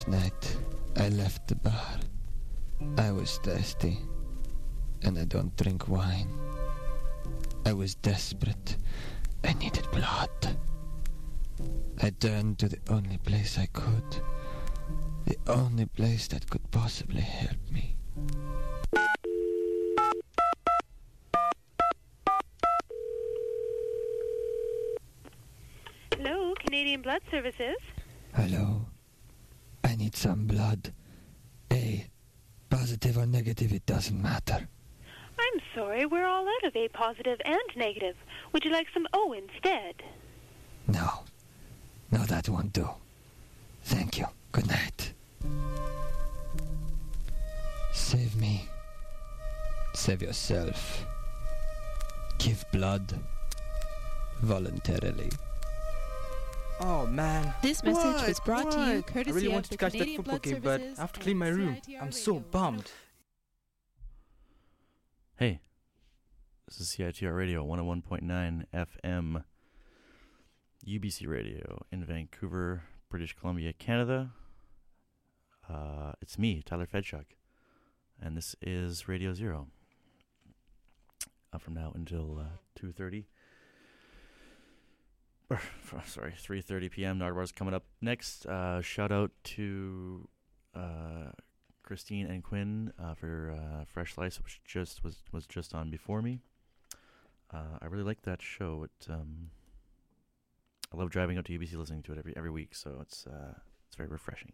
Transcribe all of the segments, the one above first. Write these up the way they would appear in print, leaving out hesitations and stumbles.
Night, I left the bar. I was thirsty, and I don't drink wine. I was desperate. I needed blood. I turned to the only place I could. The only place that could possibly help me. Hello, Canadian Blood Services. Hello. I need some blood. A. Positive or negative, it doesn't matter. I'm sorry, we're all out of A positive and negative. Would you like some O instead? No. No, that won't do. Thank you. Good night. Save me. Save yourself. Give blood. Voluntarily. Oh man. This message was brought to you I courtesy really of wanted the to catch that Canadian football Blood game, but Services I have to and clean my room. CITR I'm so Radio. bummed. Hey, this is CITR Radio 101.9 FM, UBC Radio in Vancouver, British Columbia, Canada. It's me, Tyler Fedchuk, and this is Radio Zero. From now until 2:30. 3:30 p.m. Nardwar's coming up next. Shout out to Christine and Quinn for Fresh Slice, which was just on before me. I really like that show. I love driving out to UBC listening to it every week, so it's very refreshing.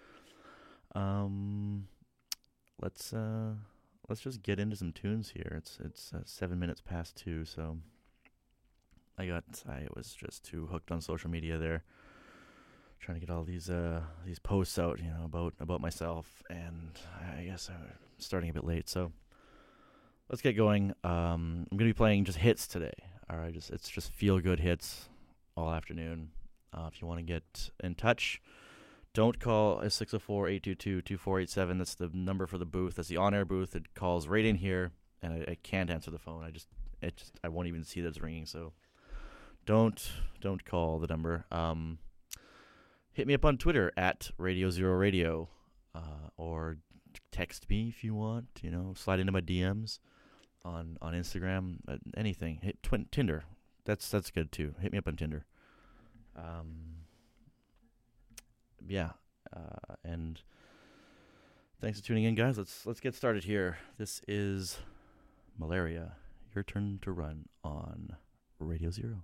Let's just get into some tunes here. It's 7 minutes past 2, so I was just too hooked on social media there, trying to get all these posts out, about myself, and I guess I'm starting a bit late, so let's get going. I'm gonna be playing just hits today. All right, it's just feel good hits all afternoon. If you want to get in touch, don't call 604-822-2487. That's the number for the booth. That's the on-air booth. It calls right in here, and I can't answer the phone. I won't even see that it's ringing. So don't call the number. Hit me up on Twitter at Radio Zero Radio, or text me if you want. Slide into my DMs on Instagram. Anything. Hit Tinder. That's good too. Hit me up on Tinder. And thanks for tuning in, guys. Let's get started here. This is Malaria. Your turn to run on Radio Zero.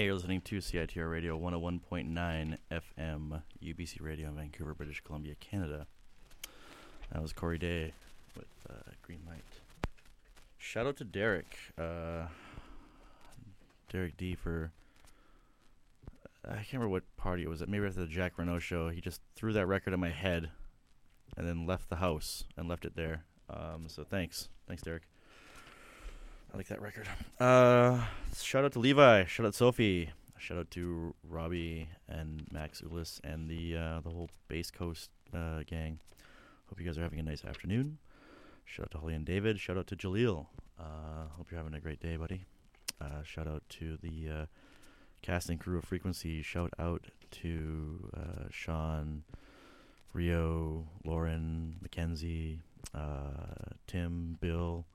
Hey, you're listening to CITR Radio 101.9 FM, UBC Radio in Vancouver, British Columbia, Canada. That was Corey Day with Green Light. Shout out to Derek. Derek D for... I can't remember what party it was at. Maybe after the Jack Renault show. He just threw that record at my head and then left the house and left it there. So thanks. Thanks, Derek. I like that record. Shout out to Levi. Shout out Sophie. Shout out to Robbie and Max Ulis and the whole Base Coast gang. Hope you guys are having a nice afternoon. Shout out to Holly and David. Shout out to Jaleel. Hope you're having a great day, buddy. Shout out to the casting crew of Frequency. Shout out to Sean, Rio, Lauren, Mackenzie, Tim, Bill.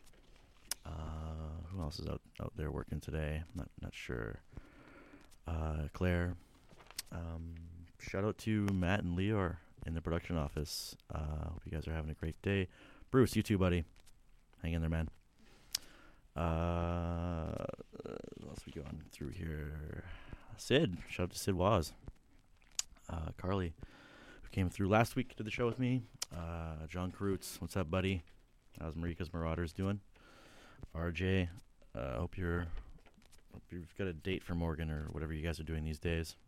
Who else is out there working today? Not sure. Claire. Shout out to Matt and Leor in the production office. Hope you guys are having a great day. Bruce, you too, buddy. Hang in there, man. What else we going through here? Sid. Shout out to Sid Waz. Carly, who came through last week to the show with me. John Karutz. What's up, buddy? How's Marika's Marauders doing? RJ, hope you've got a date for Morgan or whatever you guys are doing these days.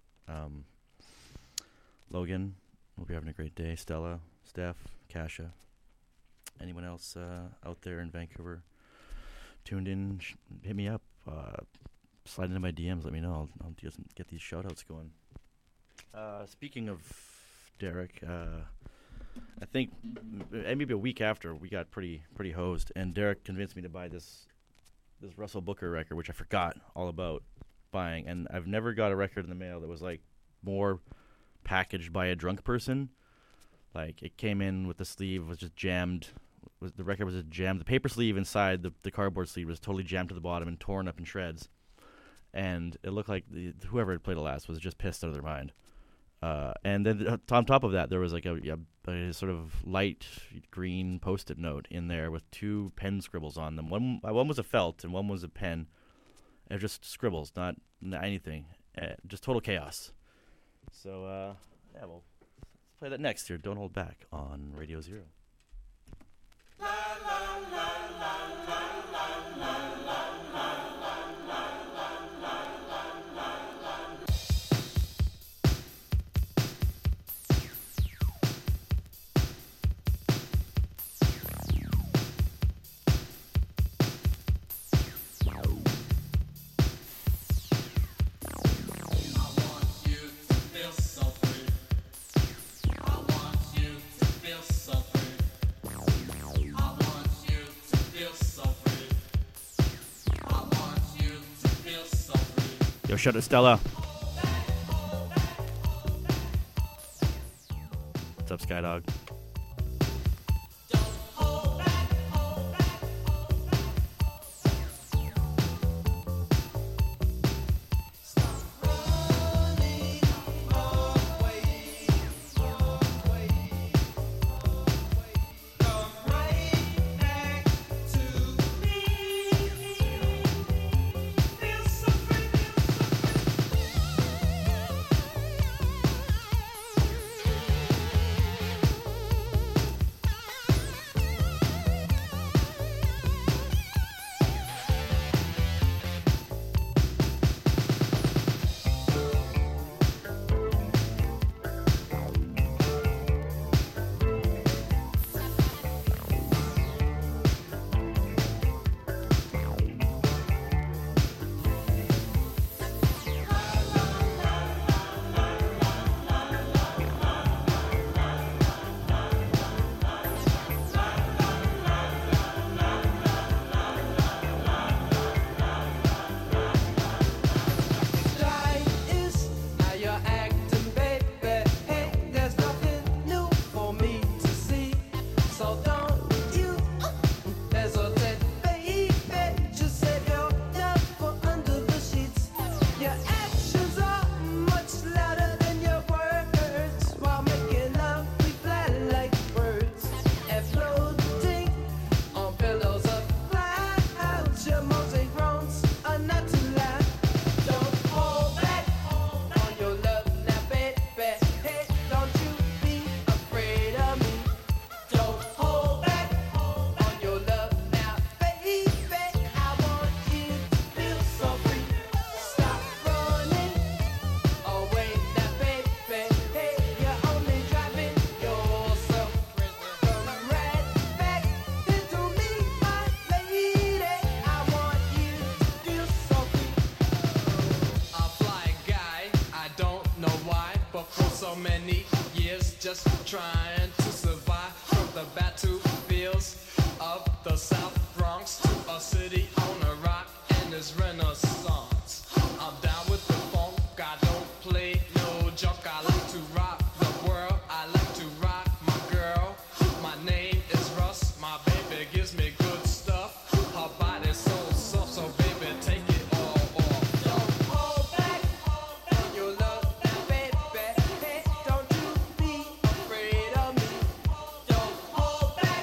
Logan, hope you're having a great day. Stella, Steph, Kasha, anyone else out there in Vancouver tuned in, hit me up, slide into my DMs, let me know. I'll just get these shout-outs going. Speaking of Derek, I think maybe a week after we got pretty hosed, and Derek convinced me to buy this Russell Booker record, which I forgot all about buying, and I've never got a record in the mail that was like more packaged by a drunk person. Like, it came in with the sleeve was just jammed. The record was just jammed. The paper sleeve inside the cardboard sleeve was totally jammed to the bottom and torn up in shreds, and it looked like whoever had played it last was just pissed out of their mind. And then on top of that, there was like a sort of light green Post-it note in there with two pen scribbles on them. One was a felt and one was a pen. They're just scribbles, not anything. Just total chaos. So, yeah, well, let's play that next here. Don't Hold Back on Radio Zero. La, la, la, la, la, la, la, la. Yo, shout out Stella. What's up, Skydog? just trying to survive from the battlefields of the South Bronx to a city on a rock and its renaissance. I'm down with the funk, I don't play no junk. I like to rock the world, I like to rock my girl. My name is Russ, my baby gives me good stuff. Her body's so soft, so baby take it all off. Don't hold back when you love that baby. Hey, don't you be afraid of me. Don't hold back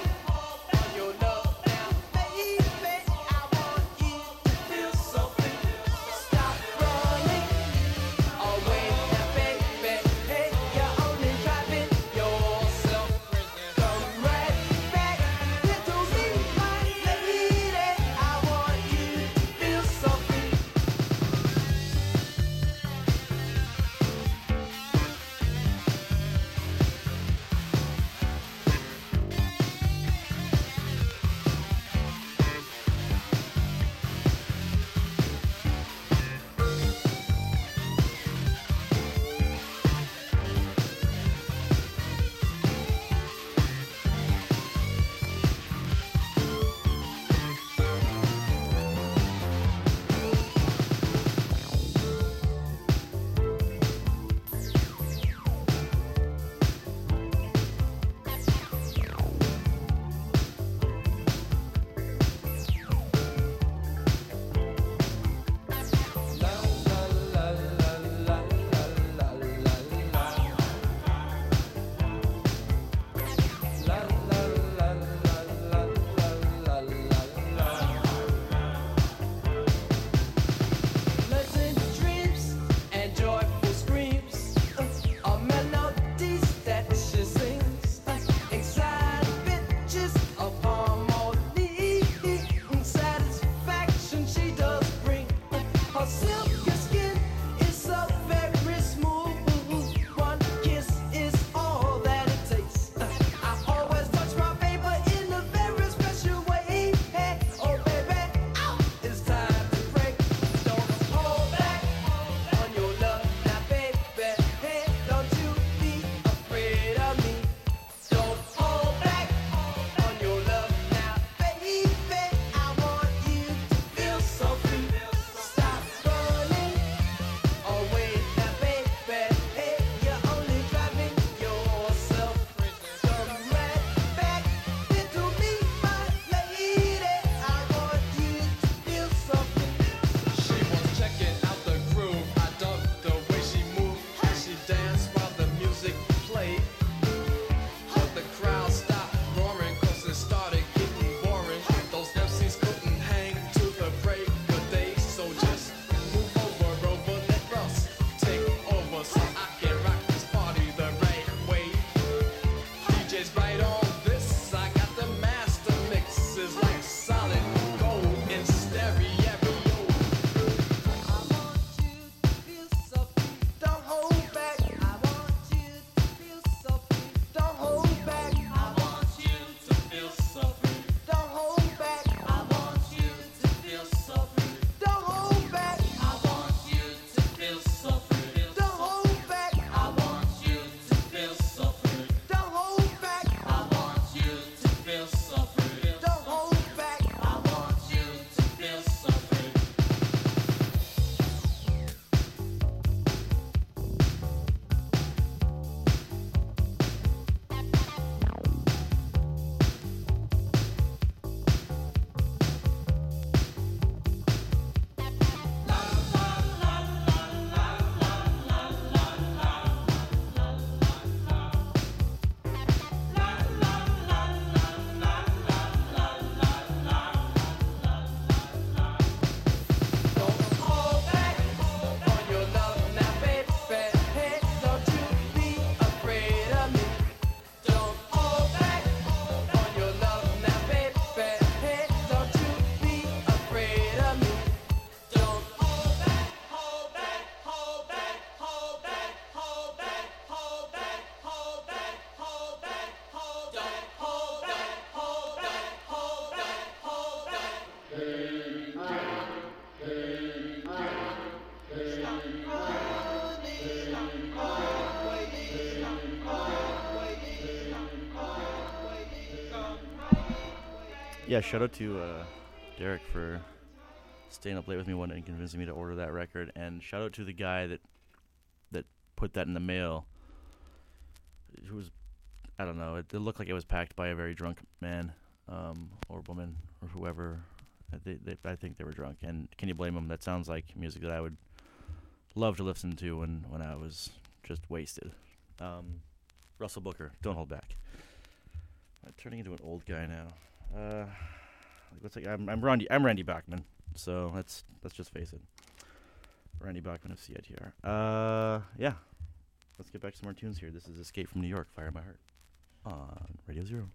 Yeah, shout out to Derek for staying up late with me one night and convincing me to order that record. And shout out to the guy that put that in the mail. Who was, I don't know, it looked like it was packed by a very drunk man or woman or whoever. I think they were drunk. And can you blame them? That sounds like music that I would love to listen to when I was just wasted. Russell Booker, Don't Hold Back. I'm turning into an old guy now. I'm Randy Bachman, so let's just face it. Randy Bachman of CITR. Yeah. Let's get back to some more tunes here. This is Escape from New York, Fire My Heart on Radio Zero.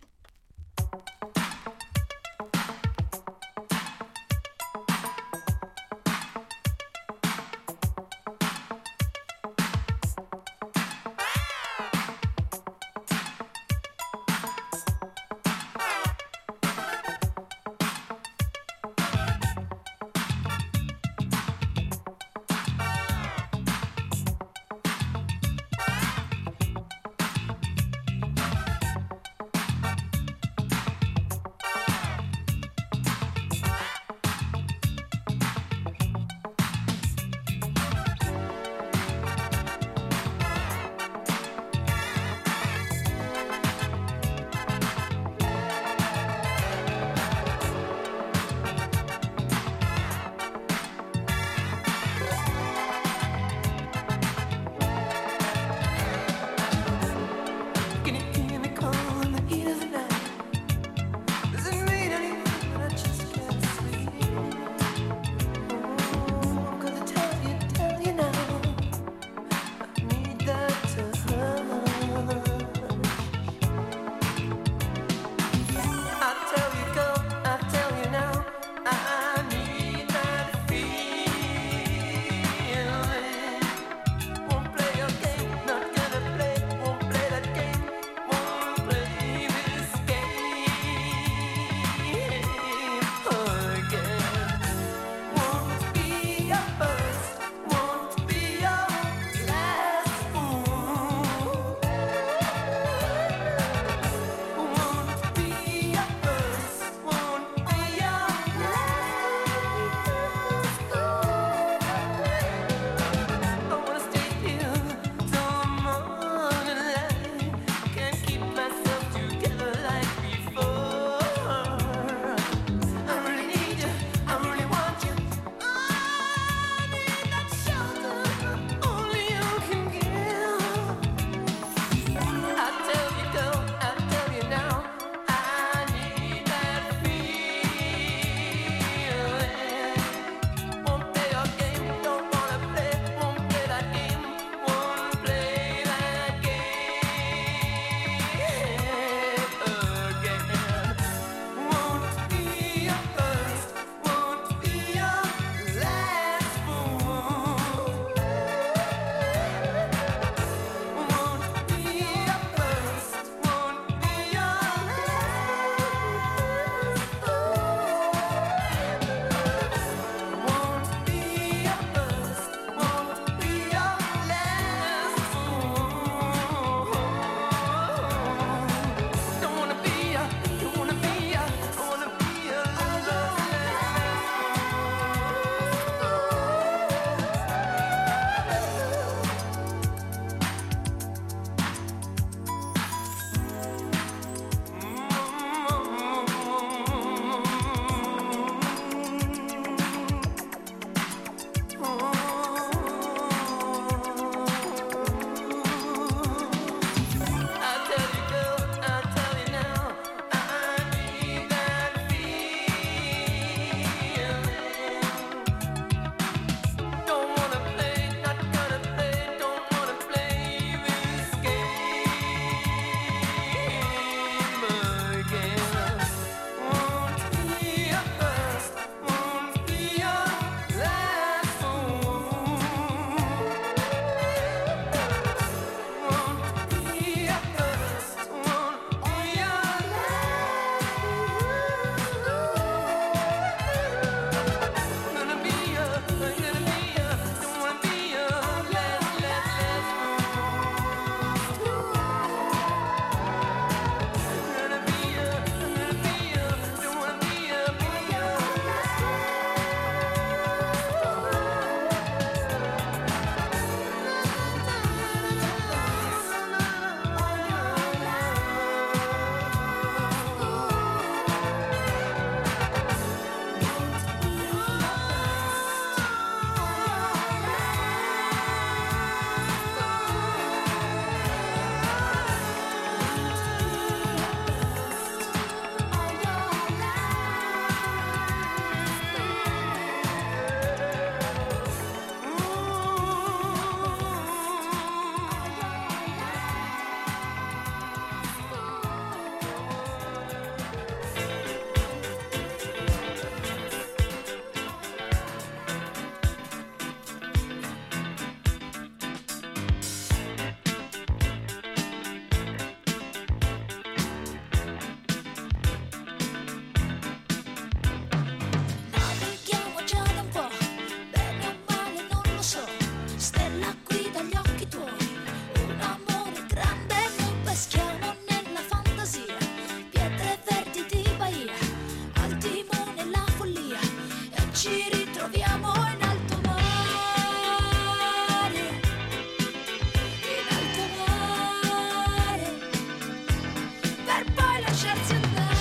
lasciarsi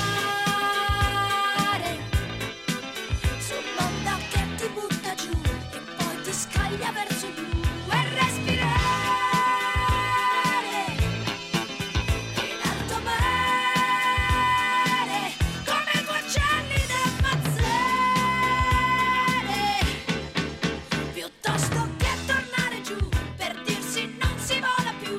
andare sull'onda che ti butta giù e poi ti scaglia verso il blu e respirare in alto mare come due uccelli da ammazzare, piuttosto che tornare giù per dirsi non si vola più.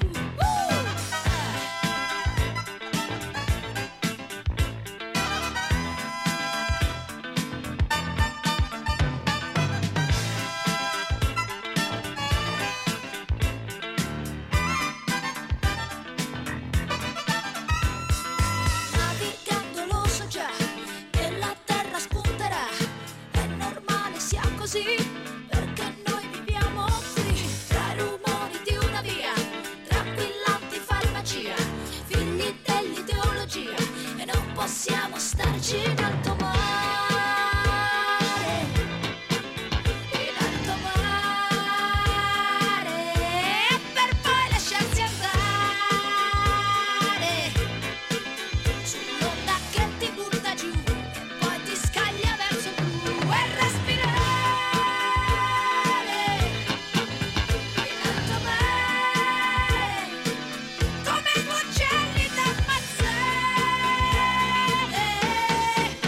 Navigando lo so già che la terra spunterà, è normale sia così perché noi viviamo qui tra i rumori di una via, tranquillanti farmacia, figli dell'ideologia e non possiamo starci in alto mare, in alto mare per poi lasciarsi andare sull'onda che ti butta giù e poi ti scaglia verso il blu e respirare in alto mare come due uccelli da ammazzare.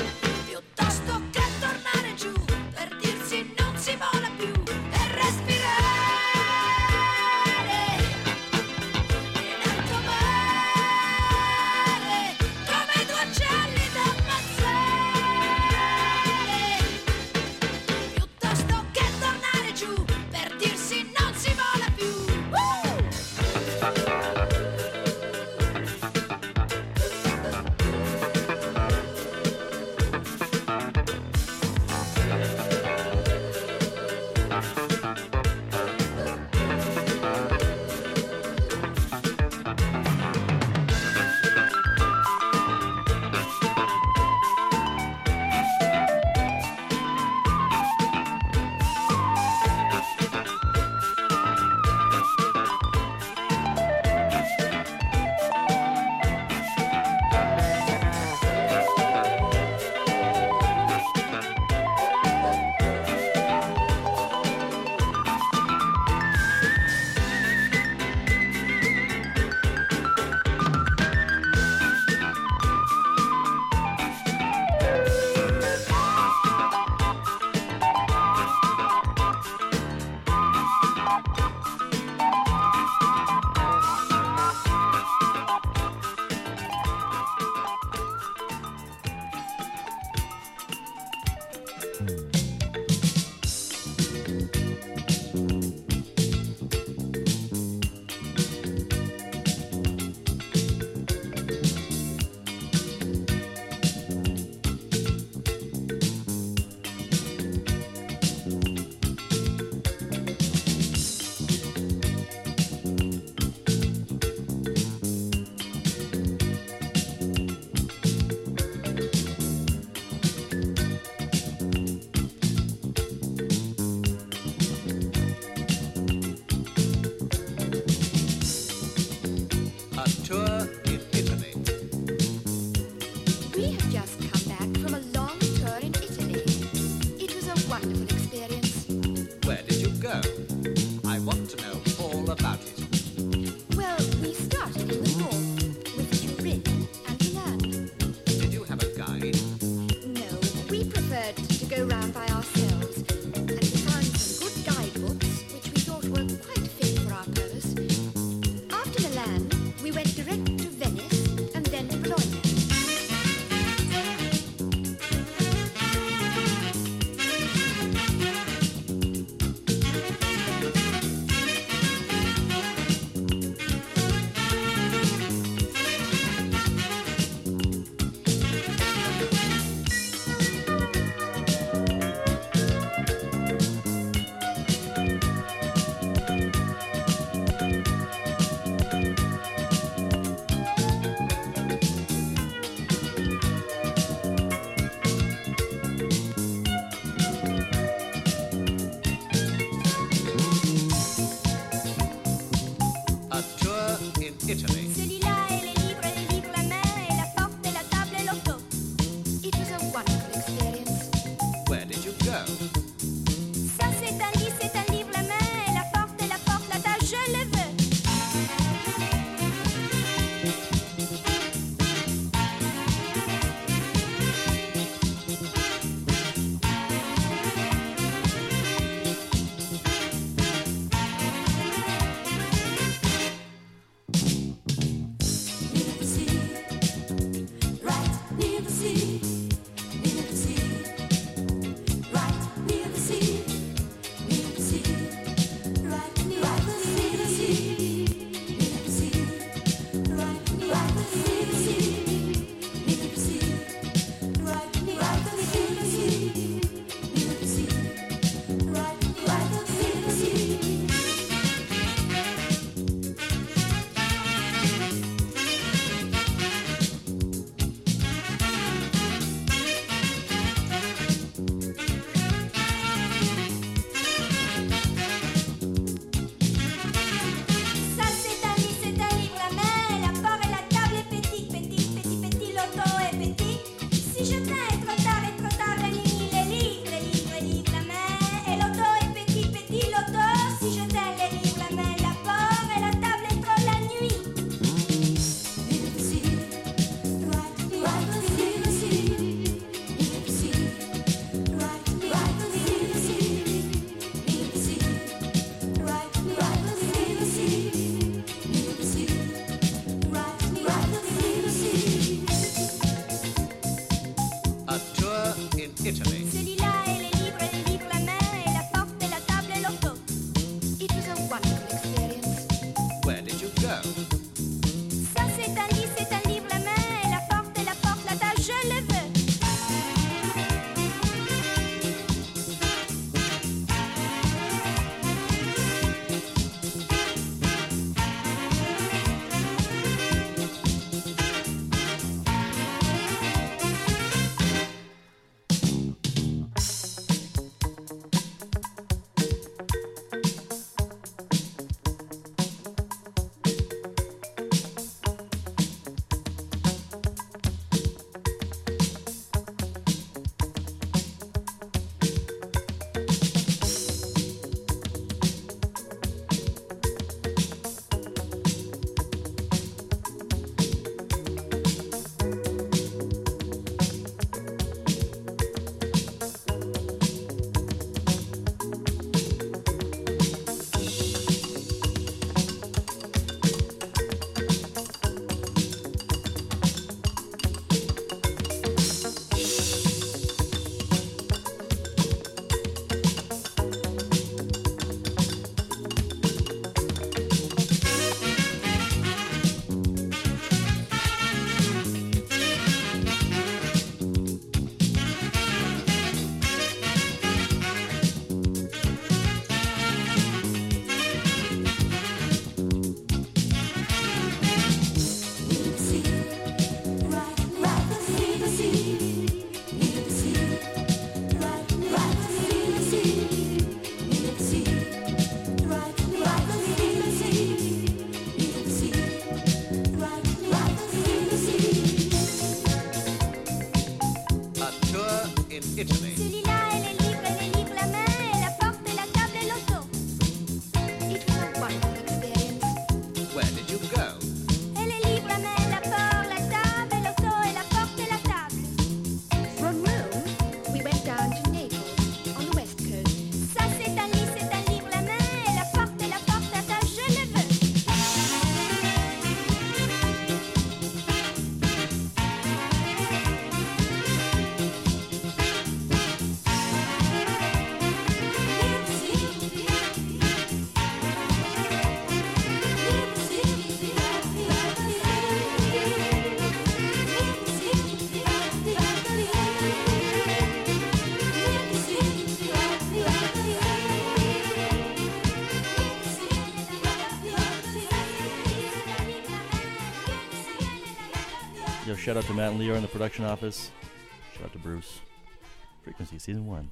Yo, shout out to Matt and Leo in the production office. Shout out to Bruce. Frequency Season 1.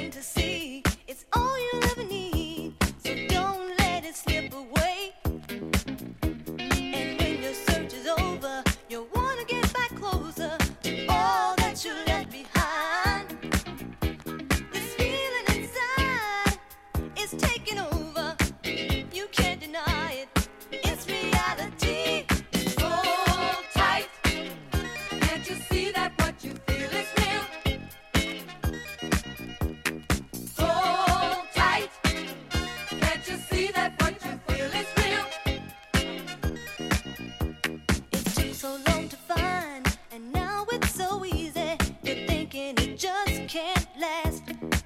plain to see. It's all you'll ever need, so don't let it slip away. And when your search is over, you'll want to get back closer to all that you left behind. This feeling inside is taking over. You can't deny it. It's reality. Hold tight. Can't you see that what you feel is real? Hold tight. Can't you see that what you feel is real? It took so long to find, and now it's so easy. You're thinking it just can't last.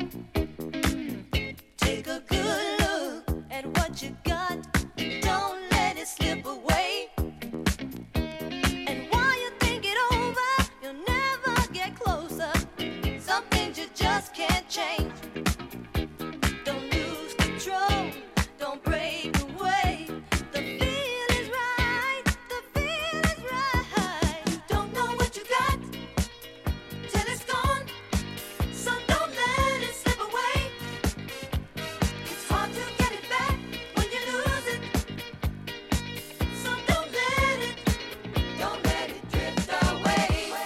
Take a good look at what you got. Don't let it slip away. And while you think it over, you'll never get closer. Some things you just can't change. Don't lose control. Don't break away. The feel is right. The feel is right. You don't know what you got till it's gone. So don't let it slip away. It's hard to get it back when you lose it. So don't let it drift away.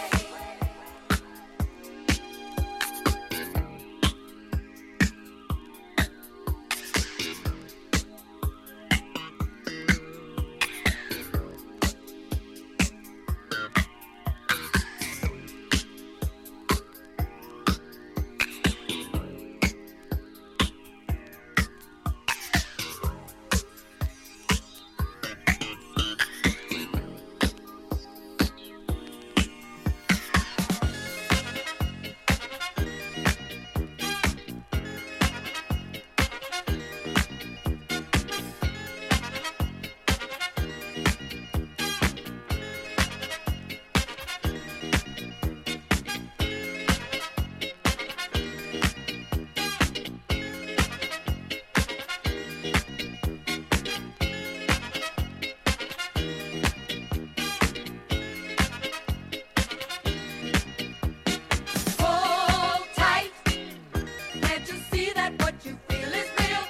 Hold tight. Can't you see that what you feel is real?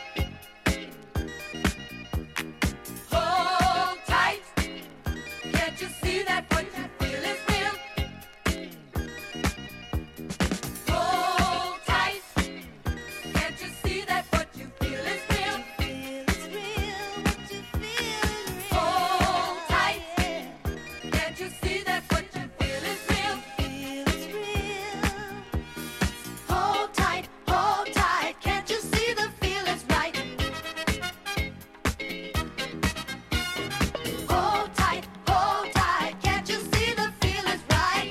Hold tight. Can't you see that what you feel is real? Hold tight. Can't you see that what you feel is real? Hold tight. Can't you see that what you feel is real? Hold tight, can't you see the feel is right? Hold tight, can't you see the feel is right?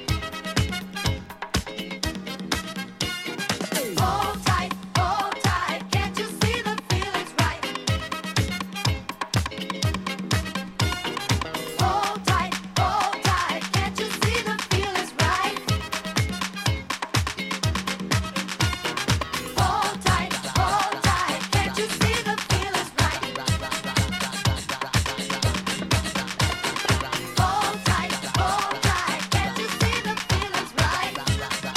Hold tight, can't you see the feel is right? Hold tight, can't you see the feel is right? Hold tight, can't you see the feel is right? Hold tight, can't you see the feel is right? Hold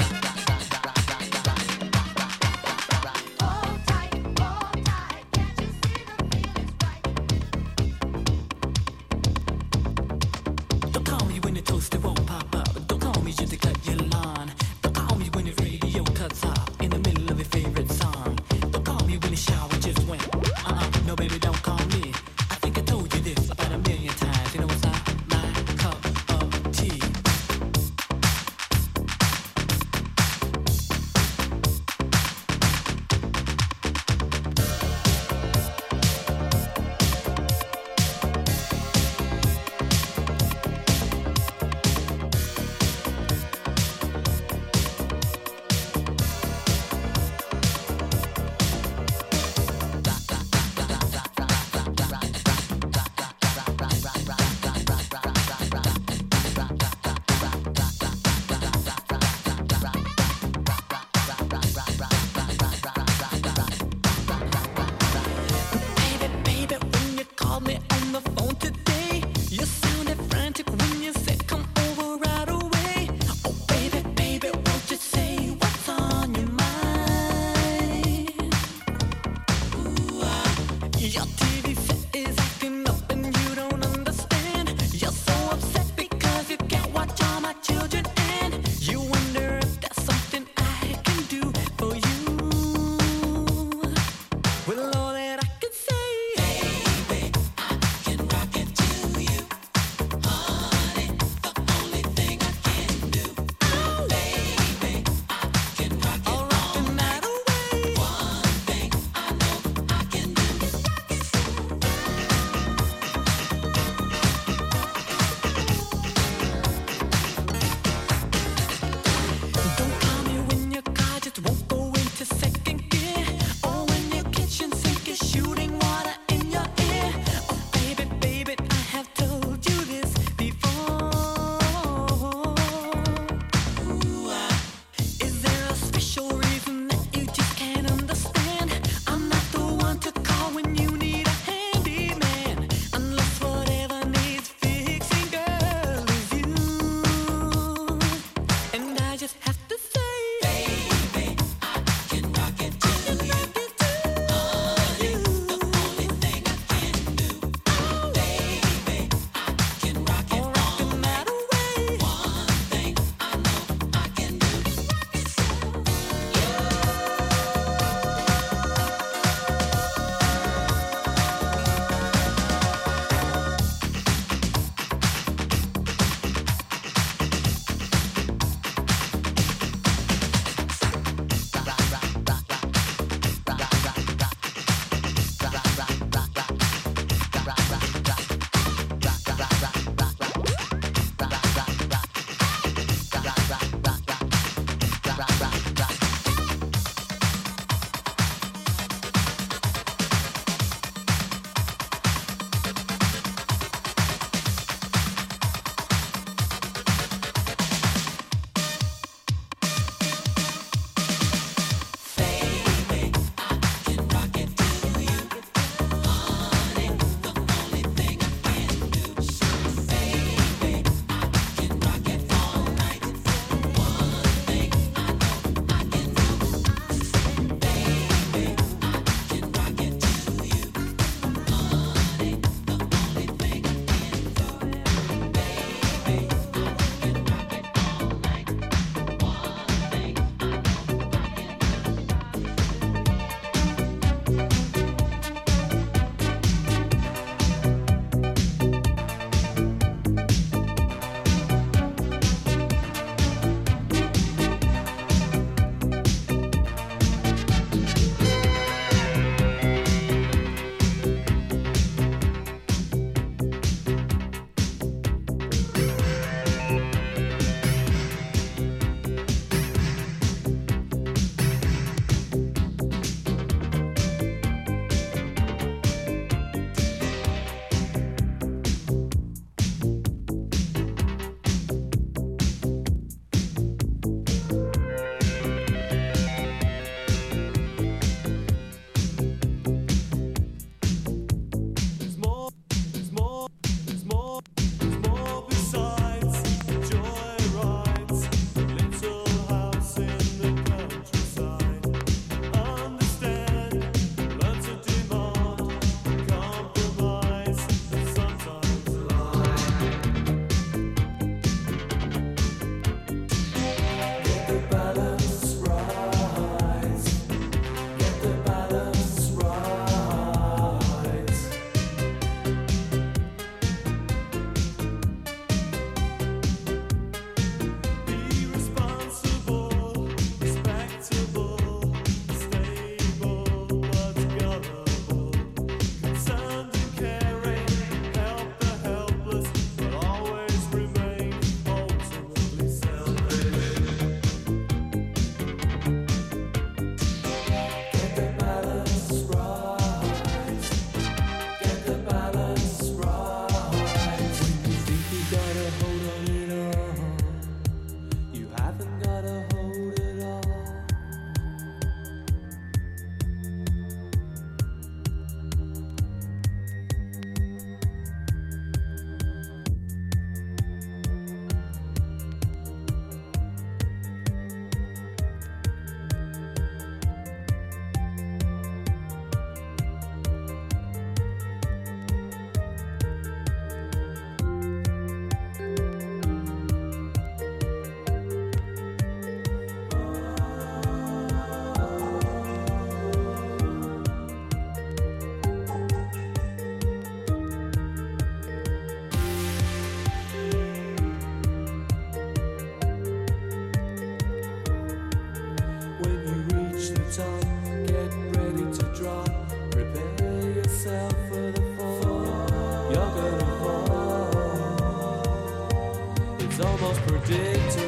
tight, can't you see the feel is right? Don't call me when the toaster won't pop up. Don't call me just to cut your lawn. Don't call me when the radio cuts off in the middle of your favorite song. Don't call me when the shower just went. No, baby, don't call me. I think I told you this about a million times. You know what's not my cup of tea. Your TV set is acting up and you don't understand. You're so upset because you can't watch all my children, and you wonder if there's something I can do for you. Well, all that I can say, baby, I can rock it to you. Honey, the only thing I can do. Oh, baby, I can rock it all night away. One thing I know I can do is rock it. get ready to drop. Prepare yourself for the fall. You're gonna fall. It's almost predictable.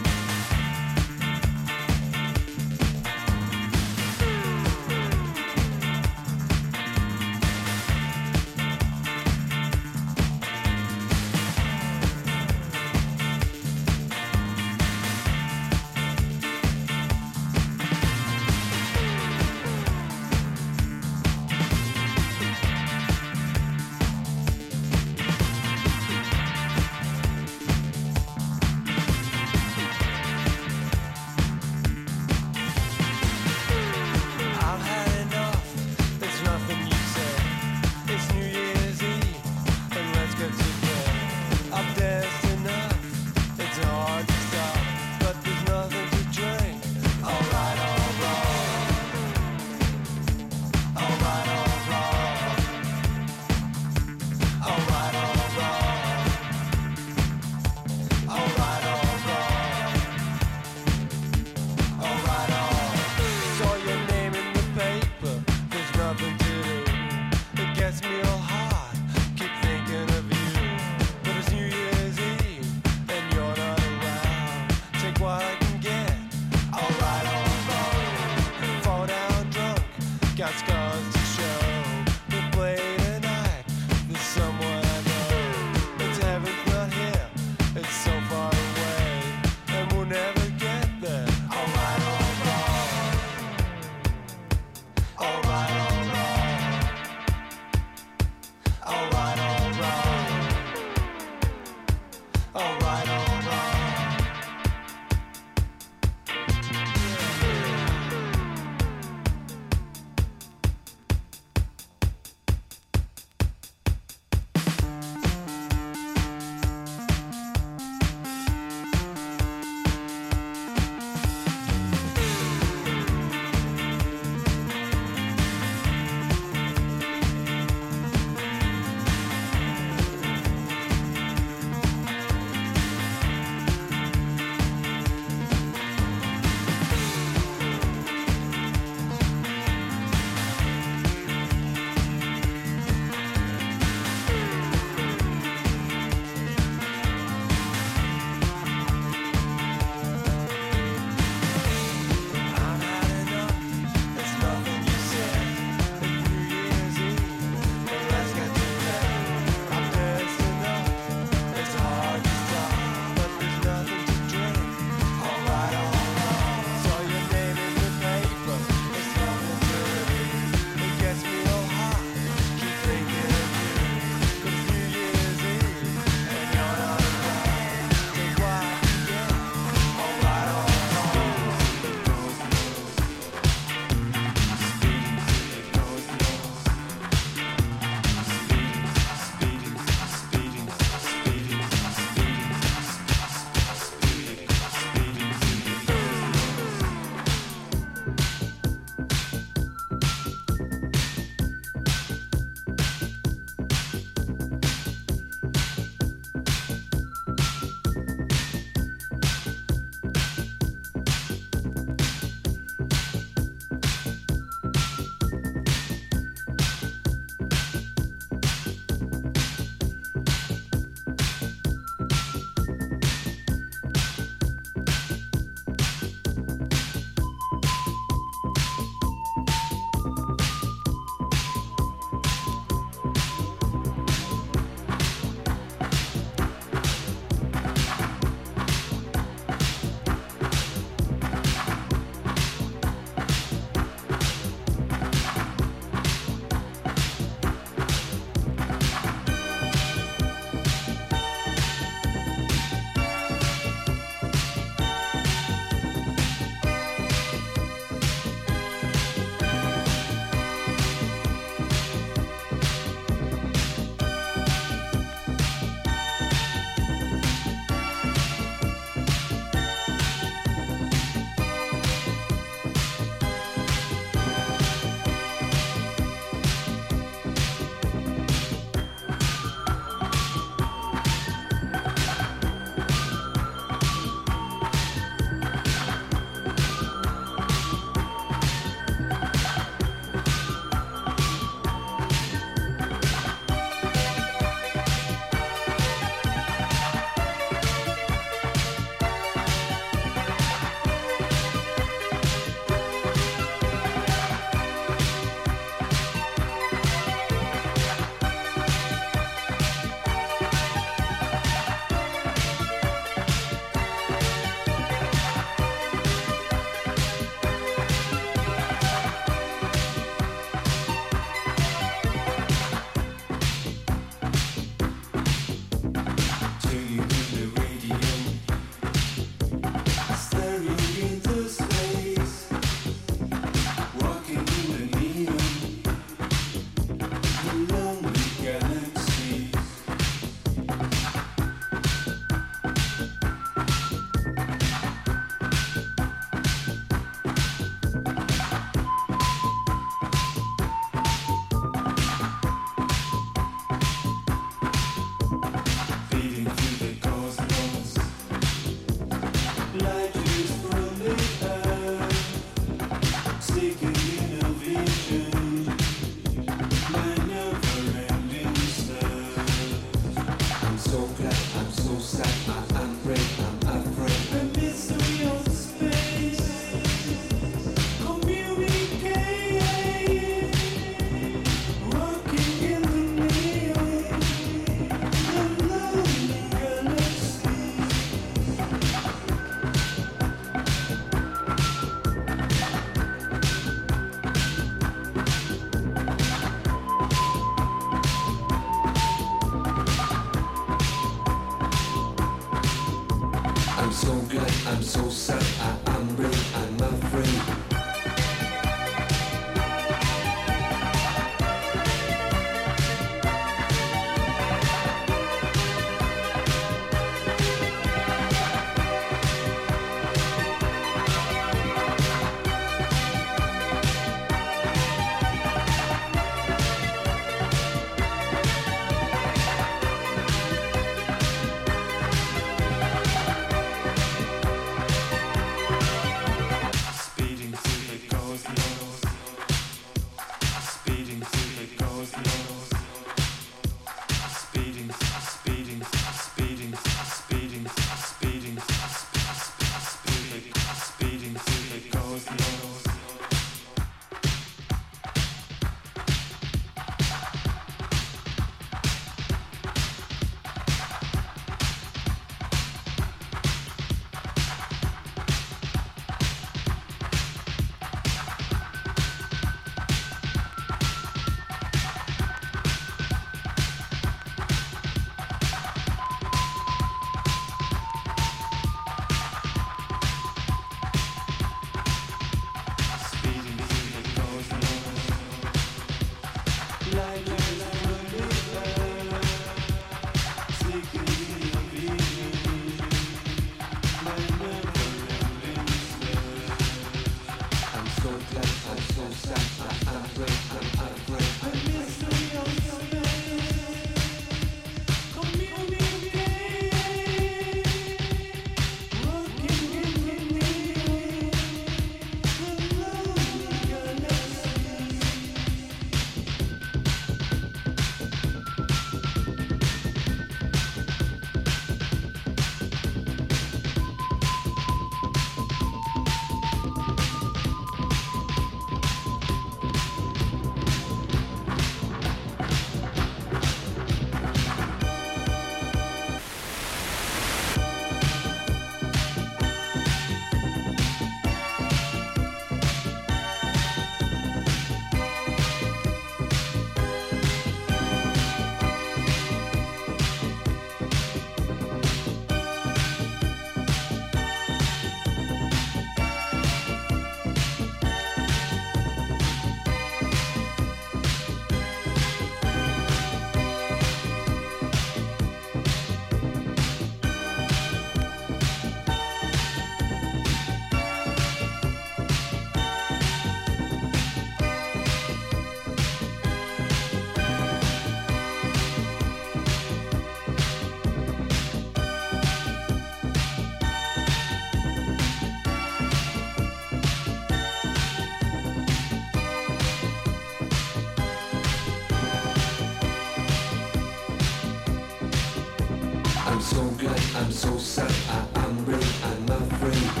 I'm so sad, I'm brave, I'm afraid.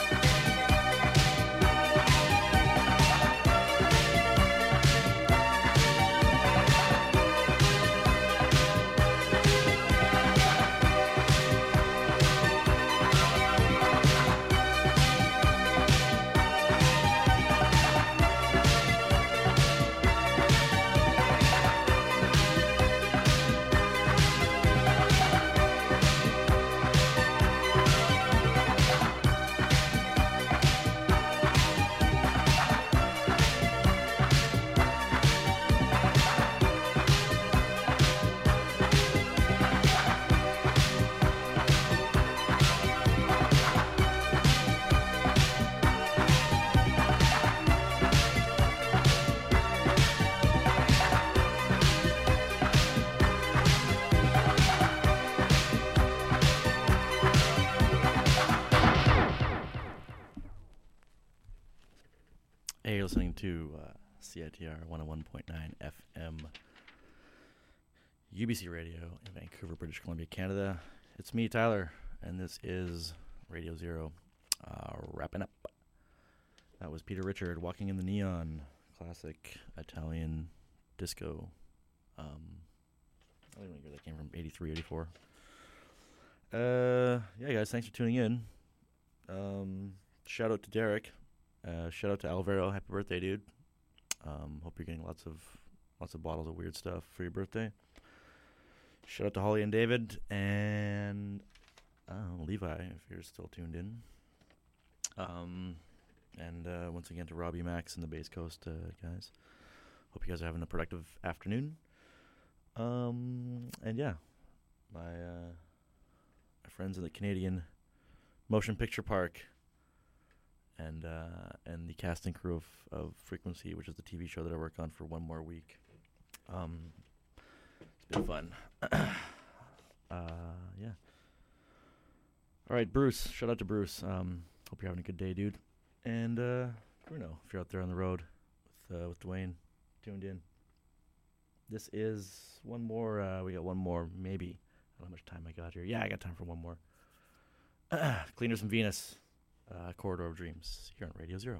Hey, you're listening to CITR 101.9 FM. UBC Radio in Vancouver, British Columbia, Canada. It's me, Tyler, and this is Radio Zero. Wrapping up. That was Peter Richard, Walking in the Neon, classic Italian disco. I don't know where that came from, 83, 84. Yeah, guys, thanks for tuning in. Shout out to Derek. Shout out to Alvaro. Happy birthday, dude. Hope you're getting lots of bottles of weird stuff for your birthday. Shout out to Holly and David and Levi, if you're still tuned in. And once again to Robbie, Max, and the Bass Coast guys. Hope you guys are having a productive afternoon. And yeah, my friends in the Canadian Motion Picture Park and the casting crew of Frequency, which is the TV show that I work on for one more week. It's been fun. Yeah. All right, Bruce. Shout out to Bruce. Hope you're having a good day, dude. And Bruno, if you're out there on the road with Dwayne, tuned in. This is one more. We got one more, maybe. I don't know how much time I got here. Yeah, I got time for one more. Cleaners from Venus, Corridor of Dreams, here on Radio Zero.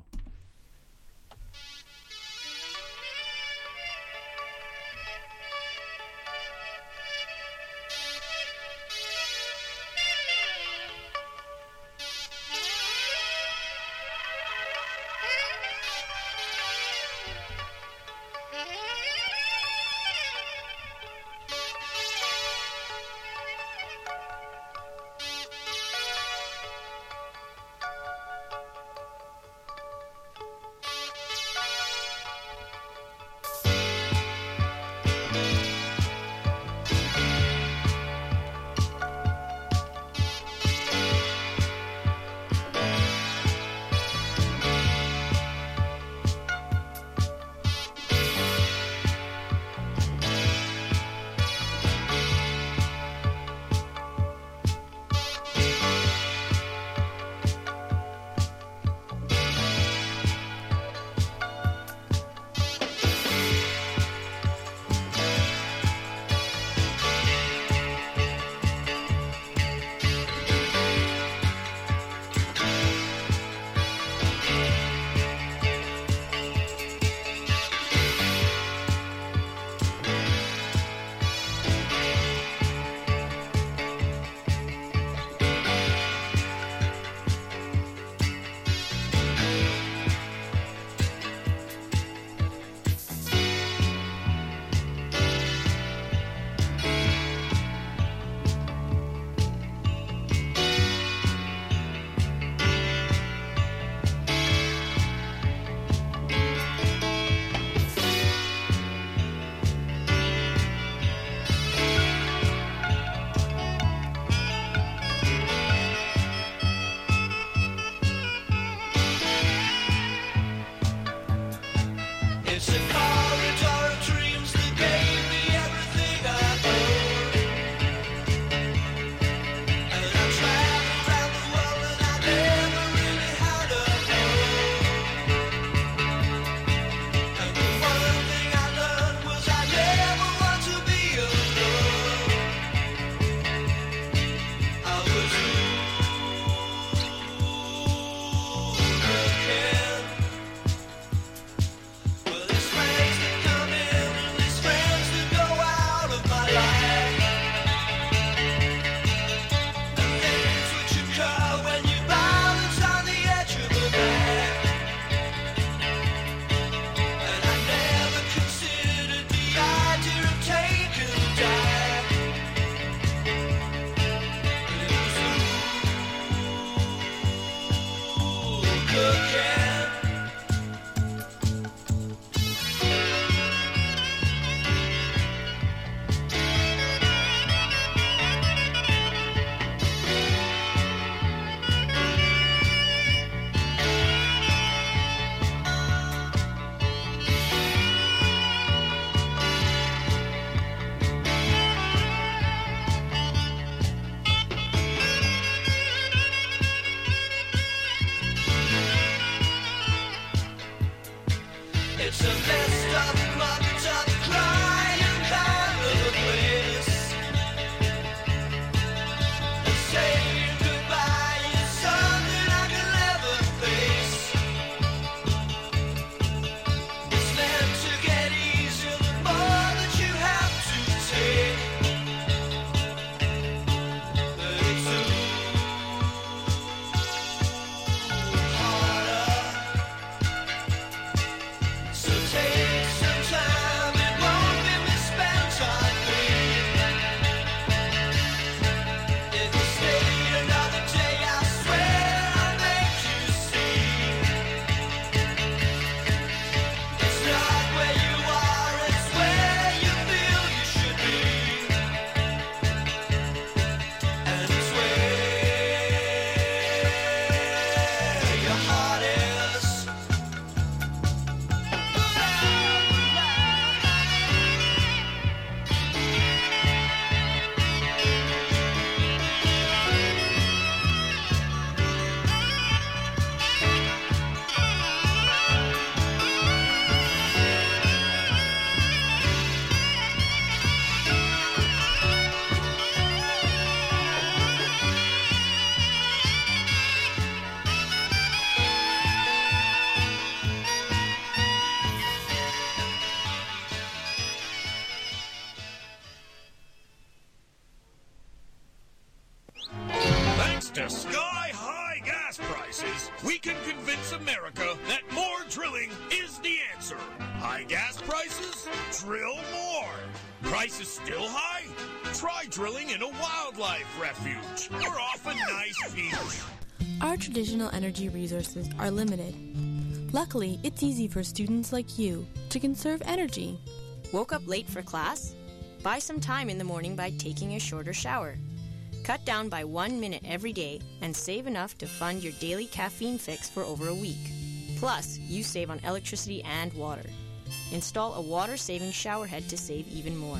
to sky-high gas prices, we can convince America that more drilling is the answer. High gas prices? Drill more. Prices still high? Try drilling in a wildlife refuge or off a nice beach. Our traditional energy resources are limited. Luckily, it's easy for students like you to conserve energy. Woke up late for class? Buy some time in the morning by taking a shorter shower. Cut down by 1 minute every day and save enough to fund your daily caffeine fix for over a week. Plus, you save on electricity and water. Install a water-saving shower head to save even more.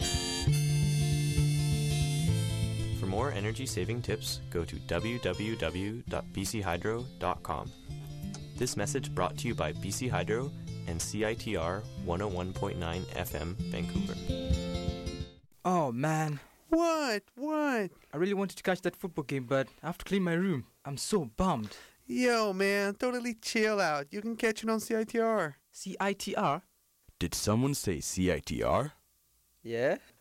For more energy-saving tips, go to www.bchydro.com. This message brought to you by BC Hydro and CITR 101.9 FM, Vancouver. Oh, man. What? I really wanted to catch that football game, but I have to clean my room. I'm so bummed. Yo, man, totally chill out. You can catch it on CITR. CITR? Did someone say CITR? Yeah.